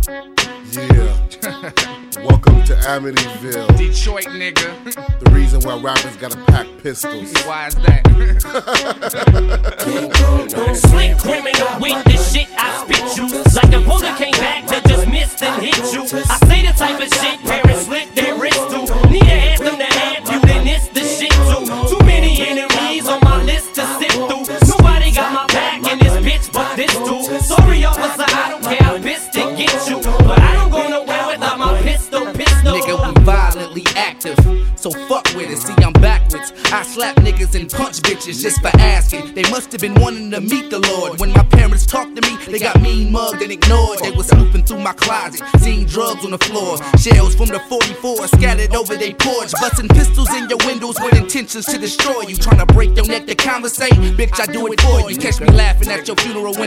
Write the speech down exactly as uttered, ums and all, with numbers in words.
Yeah. Welcome to Amityville, Detroit, nigga. the reason why rappers gotta pack pistols. Why is that? Slick criminal with the shit I spit you. Like a bullet came back that just missed and hit you. I say the type of shit parents slit their wrist to. Need a anthem to have you, then it's the shit too. Too many enemies on my list to sit through. Nobody got my back in this bitch but this dude. Sorry officer, I don't care, I'm pissed to get you. But I don't go nowhere without my pistol, pistol. Nigga, we violently active, so fuck with it, see I'm backwards. I slap niggas and punch bitches just for asking. They must have been wanting to meet the Lord. When my parents talked to me, they got mean mugged and ignored. They was snooping through my closet, seeing drugs on the floor. Shells from the forty-four scattered over they porch. Busting pistols in your windows with intentions to destroy you. Trying to break your neck to conversate, bitch I do it for you. Catch me laughing at your funeral when